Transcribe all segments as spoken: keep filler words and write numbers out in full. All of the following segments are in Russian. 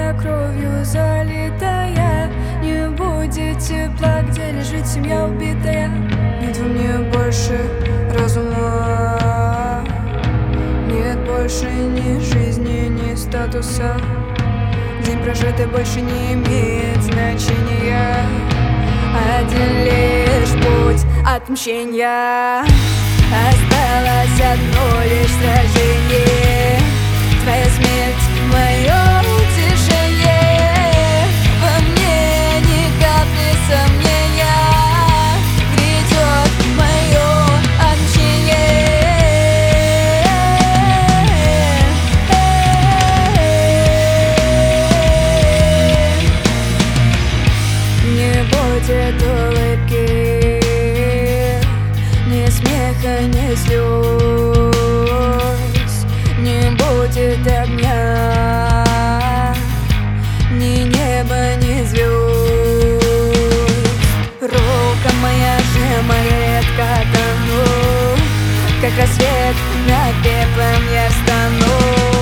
моя кровью залитая. Не будет тепла, где лежит семья убитая. Нет во мне больше разума, нет больше ни жизни, ни статуса. День прожитый больше не имеет значения. Один лишь путь отмщения. Осталось одно лишь сражение. Твоя смерть, мое утешение. Во мне ни капли сомнения. Грядет мое отмщение. Не будет улыбки, ни смеха, ни слез. Не будет огня, ни неба, ни звезд. Рука моя сжимает катану, как рассвет над пеплом я встану.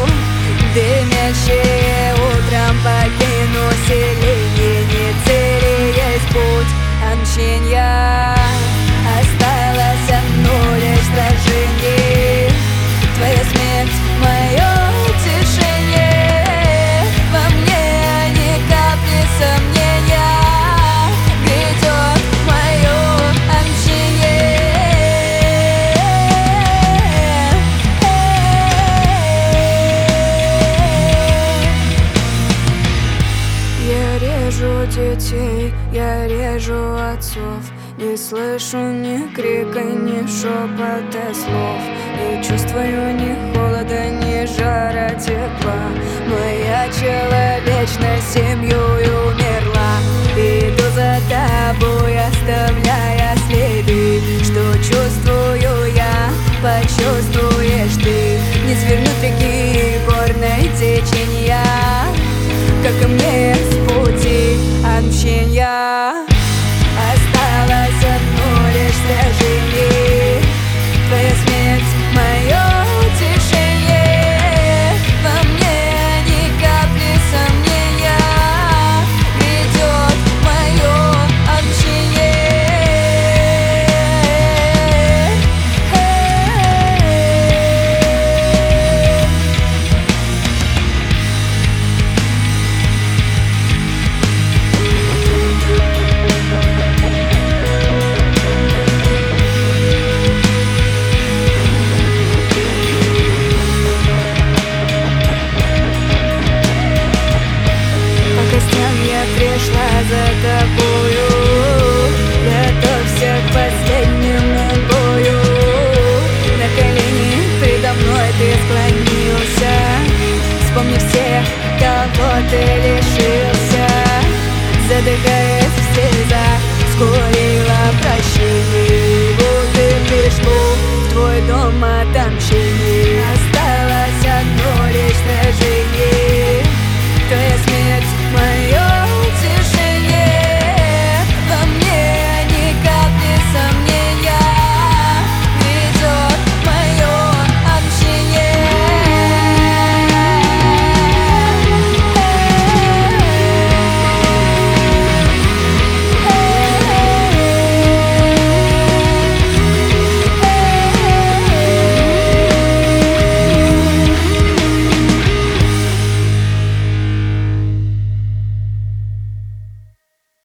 Дымящее утром покину селение, не цели есть путь отмщения. Осталось одно лишь сражение. Твоя смерть, мое утешение. Во мне ни капли сомнения. Грядет мое отмщение. Я режу детей, я режу отцов. Не слышу ни крика, ни шепота слов. Не чувствую ни холода, ни жара, тепла. Моя человечность семьей умерла. Иду за тобой, оставляя следы. Что чувствую я, почувствуешь ты. Не свернуть реки горной течения, как и мне с пути отмщения. Осталось одно лишь сражение. Твоя смерть, мое утешение. Во мне ни капли сомнения. Грядет мое пришла за тобою. Готовься к последнему бою. На колени предо мной ты склонился. Вспомни всех, кого ты лишил.